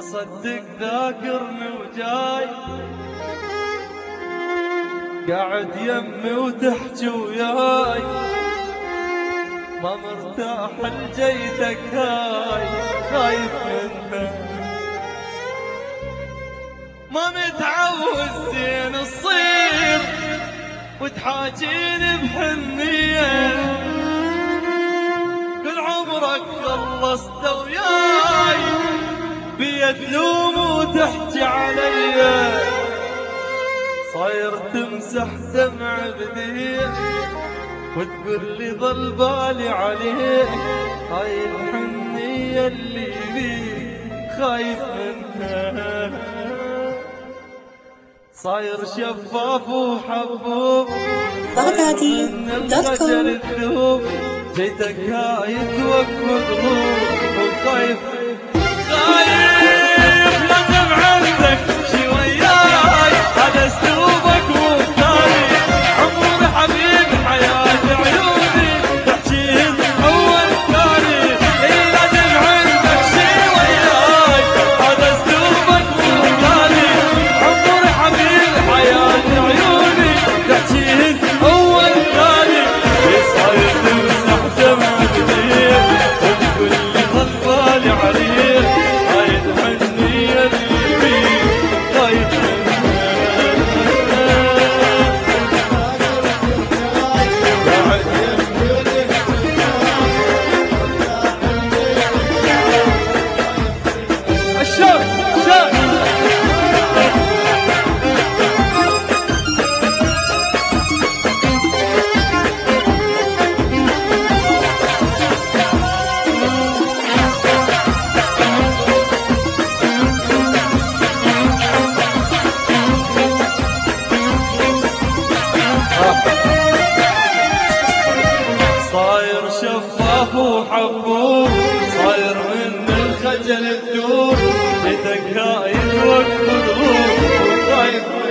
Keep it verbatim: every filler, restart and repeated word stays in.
صدق ذاكرني وجاي قاعد يمي وتحكي وياي ما مرتاح لجيتك هاي خايف منها ما متعود زين الصير وتحاجيني بحنية كل عمرك خلصت وياي بيا تلوم وتحكي عليا صاير تمسح دمع بديك وتقول لي ظل بالي عليك هاي الحنية اللي بيك خايف منها صاير شفاف وحبوب بغدادي دوت كوم الذوب جيتك هاي توقف قلوب وخايف خايف لازم عندك شي وياي هذا اسلوبك وثاني عمري حبيبي حياتي عيوني تحكين اول ثاني لازم عندك شي وياي هذا اسلوبك وثاني عمري حبيبي حياتي عيوني تحكين اول ثاني صاير تمسح دمع جديد وتقول لي ظل بالي عليك هاي الحنية اللي بيك خايف الشوق الشوق صاير شفاف وحبوب صاير من الخجل تدوب جيتك هاي توقف الغروب وخايف